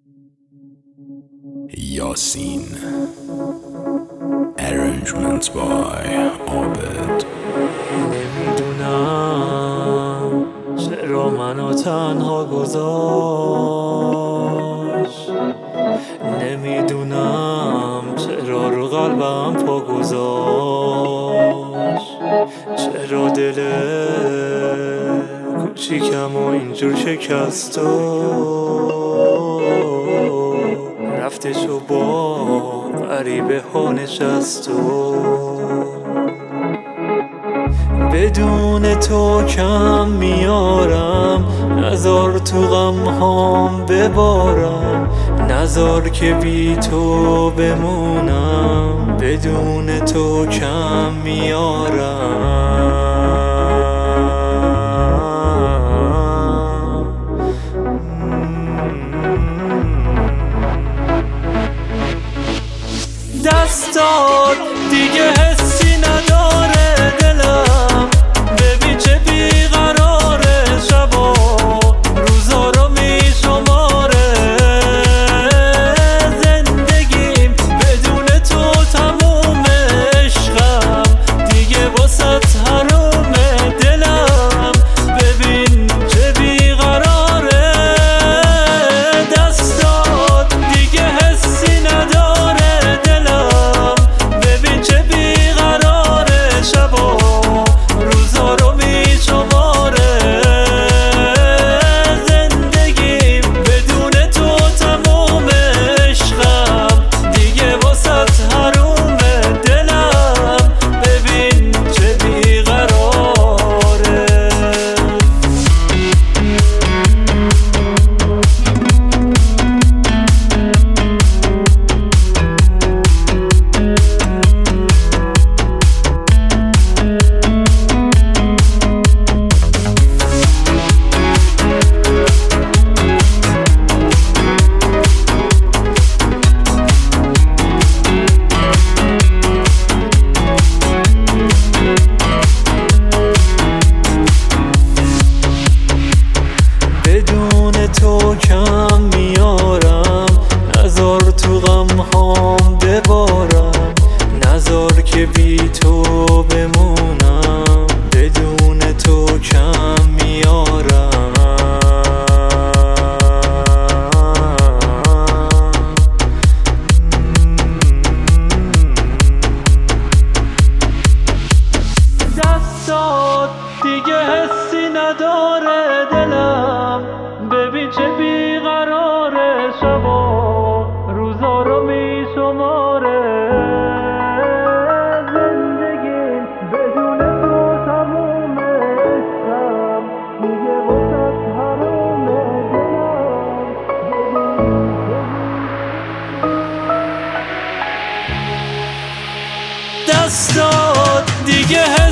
یاسین. Arrangement by عابد. نمیدونم چرا منو تنها گذاشت، نمیدونم چرا رو قلبم پا گذاشت، چرا دل کوچیکم و اینجور شکست و رفتش و با غریبه ها نشست و بدون تو کم میارم، نذار تو غم هام ببارم، نذار که بی تو بمونم، بدون تو کم میارم. دستات دیگه حسی نداره دلم، ببین چه بیقراره، شبا روزا رو میشماره، زندگیم بدون تو تموم، عشقم دیگه واسط حرومه، دلم ببین چه بیقراره. دستات دیگه حسی نداره دلم، ببین چه بیقراره، شبا روزا رو میشماره، زندگیم بدون تو تموم، عشقم دیگه واسط حرومه، دلم ببین چه بیقراره. بدون تو کم میارم، نذار تو غم هام ببارم، نذار که بی تو بمونم، بدون تو کم میارم. دستات دیگه حسی نداره دلم، ببین چه بیقراره، شبا روزا رو میشماره، زندگیم بدون تو تمومه، عشقم دیگه واسط حرومه، دلم دستات دیگه